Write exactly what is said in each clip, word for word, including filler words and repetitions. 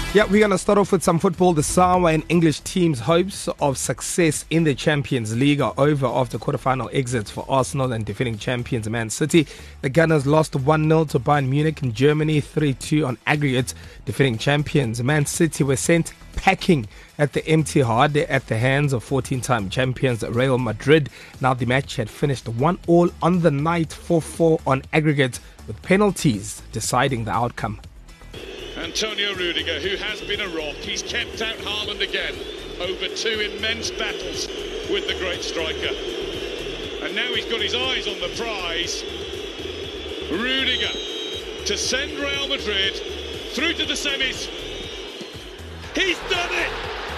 Yeah, we're going to start off with some football. The Sawa and English teams' hopes of success in the Champions League are over after quarterfinal exits for Arsenal and defending champions Man City. The Gunners lost one nil to Bayern Munich in Germany, three two on aggregate. Defending champions Man City were sent packing at the Etihad at the hands of fourteen-time champions Real Madrid. Now the match had finished one all on the night, four four on aggregate, with penalties deciding the outcome. Antonio Rudiger, who has been a rock, he's kept out Haaland again over two immense battles with the great striker. And now he's got his eyes on the prize. Rudiger to send Real Madrid through to the semis. He's done it!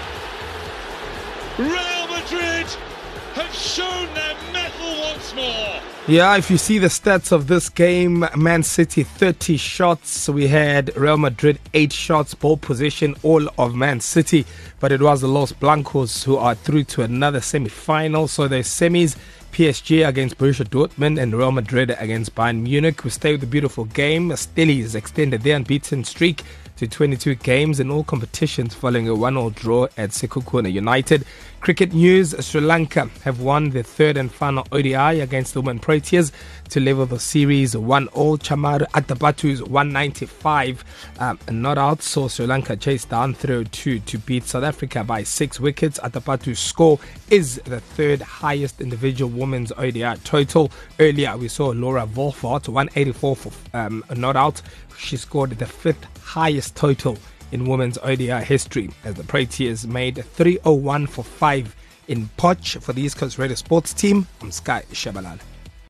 Real Madrid have shown their mettle once more. Yeah, if you see the stats of this game, Man City thirty shots. We had Real Madrid eight shots, ball possession all of Man City. But it was the Los Blancos who are through to another semi-final. So the semis, P S G against Borussia Dortmund and Real Madrid against Bayern Munich. We stay with the beautiful game. Stellies extended their unbeaten streak to twenty-two games in all competitions following a one all draw at Sekhukhune United. Cricket news, Sri Lanka have won their third and final O D I against the Women Proteas to level the series one all. Chamaru Atabatu's one ninety-five um, not out, so Sri Lanka chased down three oh two to beat South Africa by six wickets. Atabatu's score is the third highest individual women's O D I total. Earlier we saw Laura Wolfart one eighty-four for um, not out. She scored the fifth highest total in women's O D I history as the Proteas made three oh one for five in Poch for the East Coast Radio Sports team. I'm Sky Shabalala.